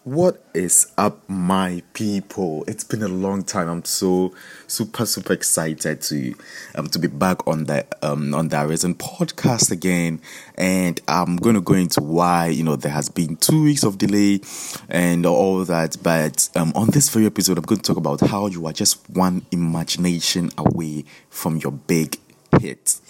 What is up, my people? It's been a long time. I'm so super excited to be back on the Arisen podcast again, and I'm gonna go into why there has been 2 weeks of delay and all that. But on this very episode, I'm going to talk about how you are just one imagination away from your big hit.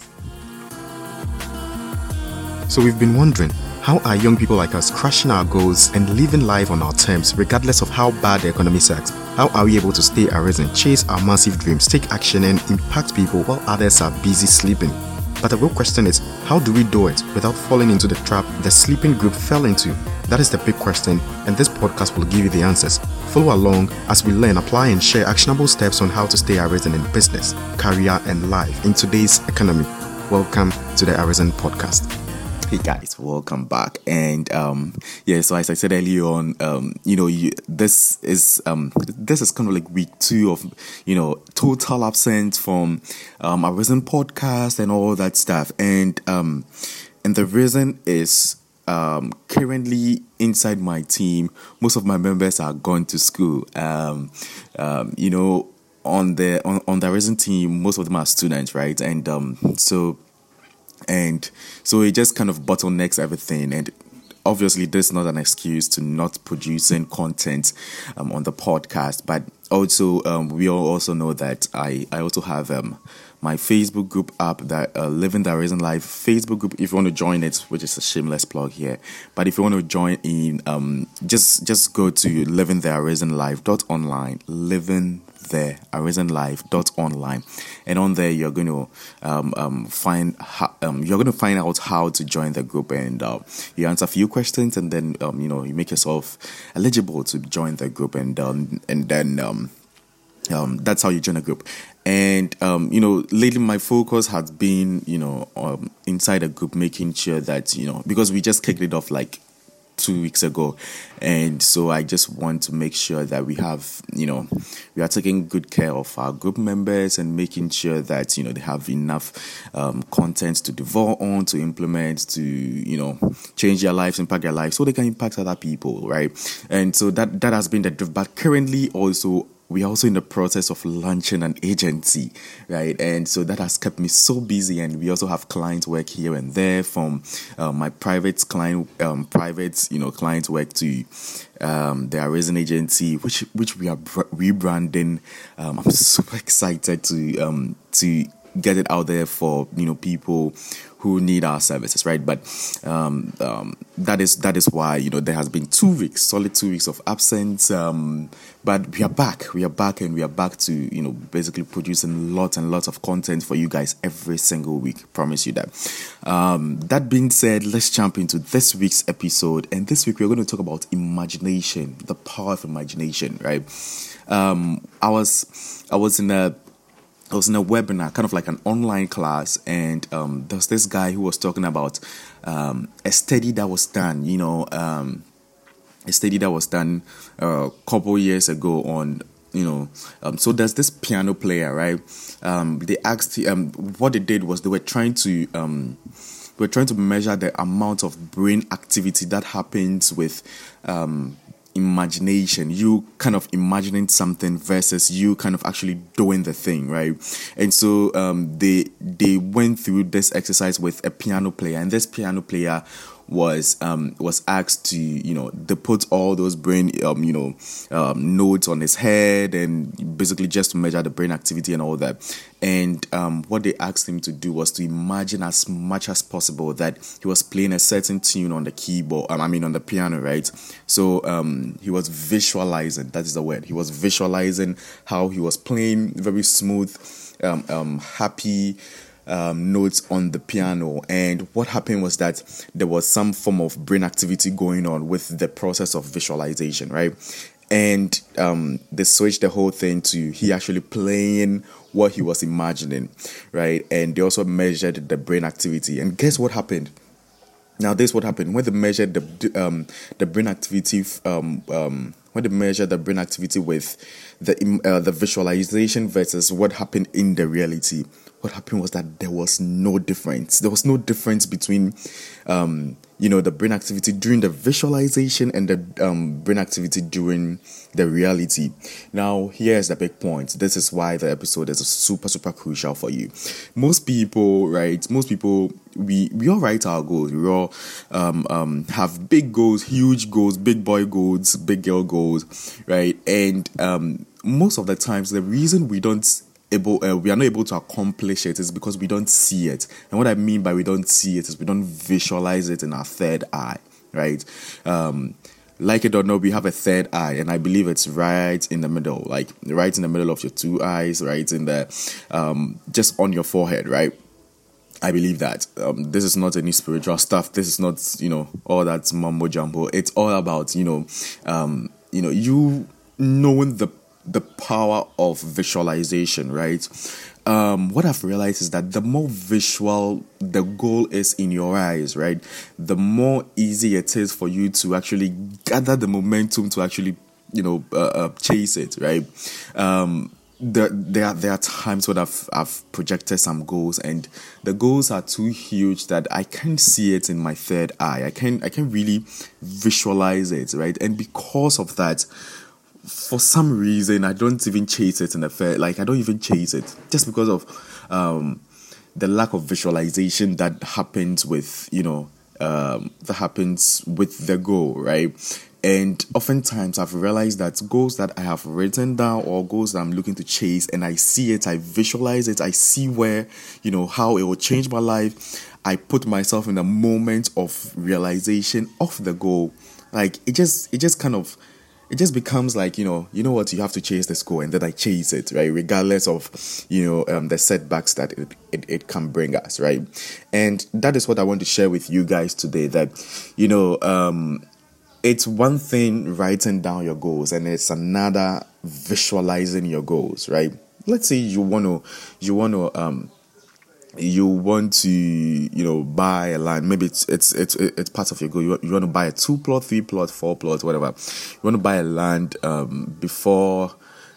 So we've been wondering, how are young people like us crushing our goals and living life on our terms regardless of how bad the economy sucks? How are we able to stay arisen, chase our massive dreams, take action and impact people while others are busy sleeping? But the real question is, how do we do it without falling into the trap the sleeping group fell into? That is the big question, and this podcast will give you the answers. Follow along as we learn, apply and share actionable steps on how to stay arisen in business, career and life in today's economy. Welcome to the Arisen Podcast. Hey guys, welcome back. And so as I said earlier on, this is kind of like week 2 of total absence from our recent podcast and all that stuff. And the reason is currently inside my team, most of my members are gone to school. On the recent team, most of them are students, right? And so it just kind of bottlenecks everything. And obviously, this is not an excuse to not producing content on the podcast. But also, we all also know that I also have my Facebook group up, that Living the Arisen Life Facebook group. If you want to join it, which is a shameless plug here, but if you want to join in, just go to livingthearisenlife.online, livingthearisenlife.online, and on there you're going to find out how to join the group, and you answer a few questions, and then you make yourself eligible to join the group, and then that's how you join a group. And lately my focus has been inside a group, making sure that because we just kicked it off like 2 weeks ago, and so I just want to make sure that we have we are taking good care of our group members and making sure that they have enough content to devote on, to implement, to change their lives, impact their lives, so they can impact other people, right? And so that has been the drift. But currently also, we are also in the process of launching an agency, right? And so that has kept me so busy. And we also have client work here and there, from my private client work to the Arisen agency, which we are rebranding. I'm super excited to get it out there for people who need our services, right? But that is why there has been 2 weeks, solid 2 weeks of absence. But we are back, and we are back to basically producing lots and lots of content for you guys every single week. Promise you that. That being said, let's jump into this week's episode. And this week we're going to talk about imagination, the power of imagination, right? I was in a webinar, kind of like an online class, and there's this guy who was talking about a study that was done, a couple years ago on, so there's this piano player, right? They asked, what they did was they were trying to measure the amount of brain activity that happens with imagination, you kind of imagining something versus you kind of actually doing the thing, right? And so they went through this exercise with a piano player, and this piano player was asked to they put all those brain notes on his head, and basically just to measure the brain activity and all that. And what they asked him to do was to imagine as much as possible that he was playing a certain tune on the keyboard, on the piano, right? So he was visualizing, that is the word, he was visualizing how he was playing very smooth, happy notes on the piano. And what happened was that there was some form of brain activity going on with the process of visualization, right? And they switched the whole thing to he actually playing what he was imagining, right? And they also measured the brain activity. And guess what happened? Now, this is what happened when they measured the brain activity. When they measured the brain activity with the visualization versus what happened in the what happened was that there was no difference. There was no difference between the brain activity during the visualization and the brain activity during the reality. Now, here's the big point. This is why the episode is super, super crucial for you. Most people, we all write our goals. We all have big goals, huge goals, big boy goals, big girl goals, right? And most of the times, the reason we are not able to accomplish it is because we don't see it. And what I mean by we don't see it is we don't visualize it in our third eye, right? Like it or not, we have a third eye, and I believe it's right in the middle, like right in the middle of your two eyes, right in the just on your forehead, right? I believe that this is not any spiritual stuff. This is not all that mumbo jumbo. It's all about you knowing the power of visualization, right? What I've realized is that the more visual the goal is in your eyes, right, the more easy it is for you to actually gather the momentum to actually, chase it, right? There are times when I've projected some goals, and the goals are too huge that I can't see it in my third eye. I can't really visualize it, right? And because of that, for some reason, I don't even chase it in the fair. Like, I don't even chase it just because of the lack of visualization that happens with, that happens with the goal, right? And oftentimes I've realized that goals that I have written down or goals that I'm looking to chase, and I see it, I visualize it, I see where, how it will change my life. I put myself in a moment of realization of the goal. Like, it just becomes like, what, you have to chase this goal, and then I chase it, right? Regardless of, the setbacks that it can bring us, right? And that is what I want to share with you guys today, that, it's one thing writing down your goals, and it's another visualizing your goals, right? Let's say you want to buy a land. Maybe it's part of your goal. You want to buy a 2-plot, 3-plot, 4-plot, whatever. You want to buy a land before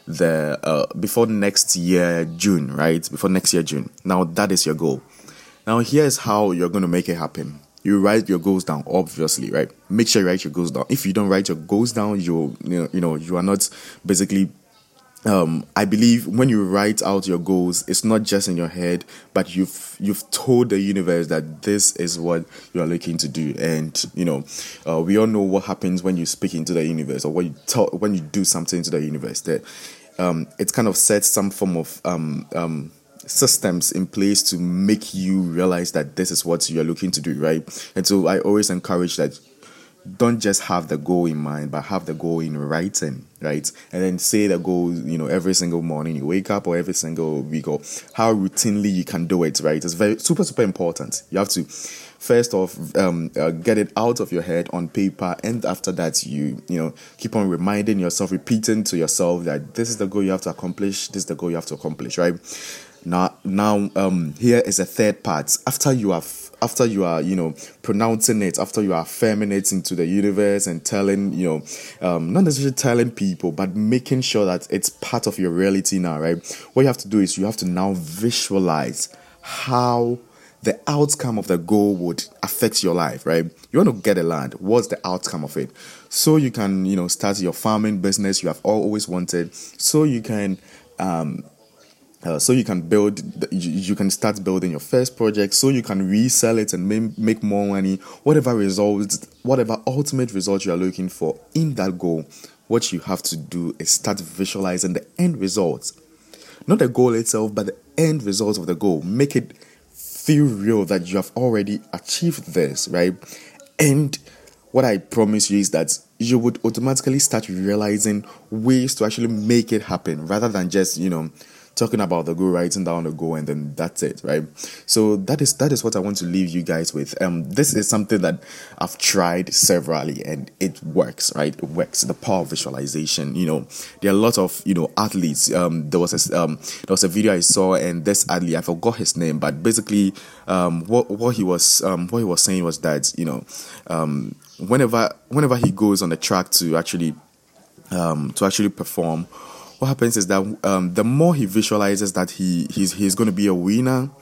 next year June, right? Before next year June. Now that is your goal. Now here's how you're going to make it happen. You write your goals down, obviously, right? Make sure you write your goals down. If you don't write your goals down, you are not basically. I believe when you write out your goals, it's not just in your head, but you've told the universe that this is what you are looking to do. And we all know what happens when you speak into the universe, or when you do something to the universe. That it kind of sets some form of systems in place to make you realize that this is what you're looking to do, right? And so I always encourage that don't just have the goal in mind, but have the goal in writing, right? And then say the goal, every single morning you wake up, or every single week, or how routinely you can do it, right? It's very super, super important. You have to first off get it out of your head on paper, and after that you keep on reminding yourself, repeating to yourself that this is the goal you have to accomplish, this is the goal you have to accomplish, right? Now, here is a third part. After you are, pronouncing it, after you are affirming it into the universe and telling, not necessarily telling people, but making sure that it's part of your reality now, right? What you have to do is you have to now visualize how the outcome of the goal would affect your life, right? You want to get a land. What's the outcome of it? So you can, start your farming business you have always wanted. So you can you can start building your first project, so you can resell it and make more money. Whatever ultimate result you are looking for in that goal, what you have to do is start visualizing the end results. Not the goal itself, but the end result of the goal. Make it feel real that you have already achieved this, right? And what I promise you is that you would automatically start realizing ways to actually make it happen, rather than just, talking about the goal, writing down the goal, and then that's it, right? So that is what I want to leave you guys with. This is something that I've tried severally, and it works, right? It works. The power of visualization. There are a lot of athletes. There was a video I saw, and this athlete, I forgot his name, but basically, what he was saying was that whenever he goes on the track to actually perform, what happens is that the more he visualizes that he's going to be a winner,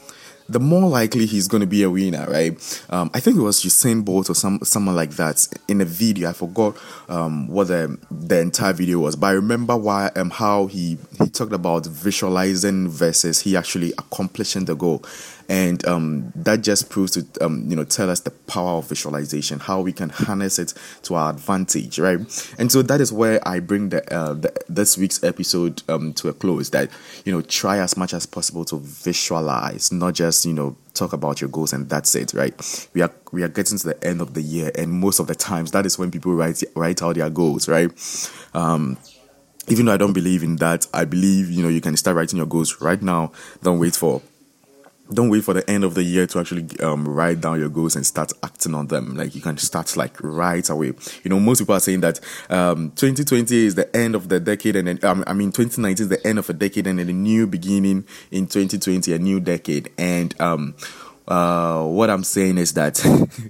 the more likely he's going to be a winner, right? I think it was Usain Bolt or someone like that in a video. I forgot what the entire video was, but I remember how he talked about visualizing versus he actually accomplishing the goal. And that just proves to tell us the power of visualization, how we can harness it to our advantage, right? And so that is where I bring this week's episode to a close. That try as much as possible to visualize, not just talk about your goals and that's it, right? We are getting to the end of the year, and most of the times that is when people write out their goals, right? Even though I don't believe in that, I believe you can start writing your goals right now. Don't wait for the end of the year to actually write down your goals and start acting on them. Like, you can start right away. Most people are saying that 2020 is the end of the decade, and then 2019 is the end of a decade, and then a new beginning in 2020, a new decade. And what I'm saying is that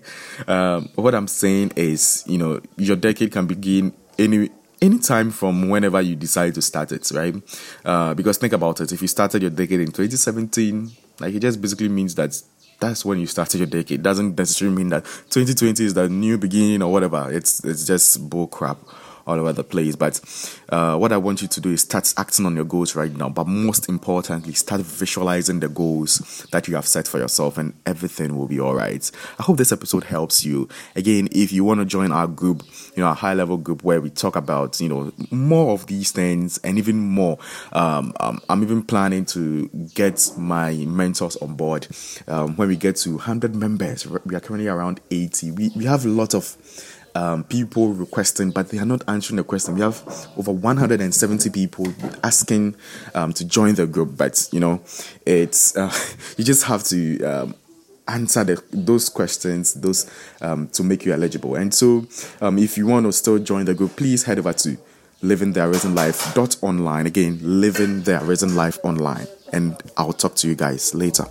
your decade can begin anytime from whenever you decide to start it, right? Because think about it. If you started your decade in 2017, it just basically means that that's when you started your decade. It doesn't necessarily mean that 2020 is the new beginning or whatever. It's just bull crap all over the place. But what I want you to do is start acting on your goals right now. But most importantly, start visualizing the goals that you have set for yourself, and everything will be all right. I hope this episode helps you. Again, if you want to join our group, our high-level group where we talk about, more of these things and even more, I'm even planning to get my mentors on board when we get to 100 members. We are currently around 80. We have a lot of people requesting, but they are not answering the question. We have over 170 people asking to join the group, but it's you just have to answer those questions, to make you eligible. And so if you want to still join the group, please head over to livingthearisenlife.online. Again, livingthearisenlife.online, and I'll talk to you guys later.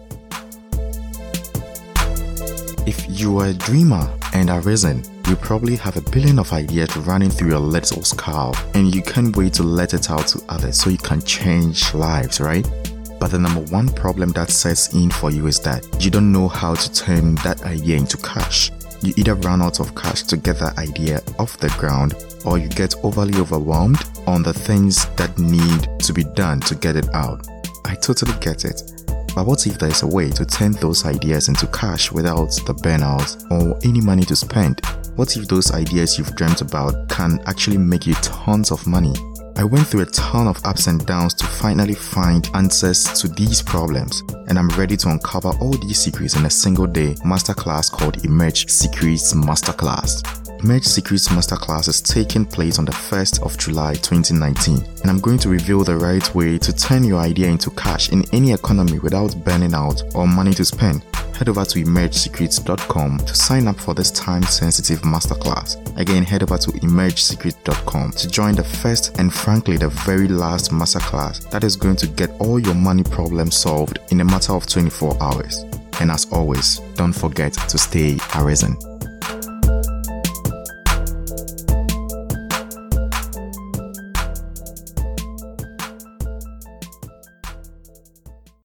If you are a dreamer and arisen, you probably have a billion of ideas running through your little skull, and you can't wait to let it out to others so you can change lives, right? But the number one problem that sets in for you is that you don't know how to turn that idea into cash. You either run out of cash to get that idea off the ground, or you get overly overwhelmed on the things that need to be done to get it out. I totally get it. But what if there is a way to turn those ideas into cash without the burnout or any money to spend? What if those ideas you've dreamt about can actually make you tons of money? I went through a ton of ups and downs to finally find answers to these problems, and I'm ready to uncover all these secrets in a single day masterclass called Emerge Secrets Masterclass. Emerge Secrets Masterclass is taking place on the 1st of July 2019, and I'm going to reveal the right way to turn your idea into cash in any economy without burning out or money to spend. Head over to emergesecrets.com to sign up for this time-sensitive masterclass. Again, head over to emergesecrets.com to join the first and frankly the very last masterclass that is going to get all your money problems solved in a matter of 24 hours. And as always, don't forget to stay arisen.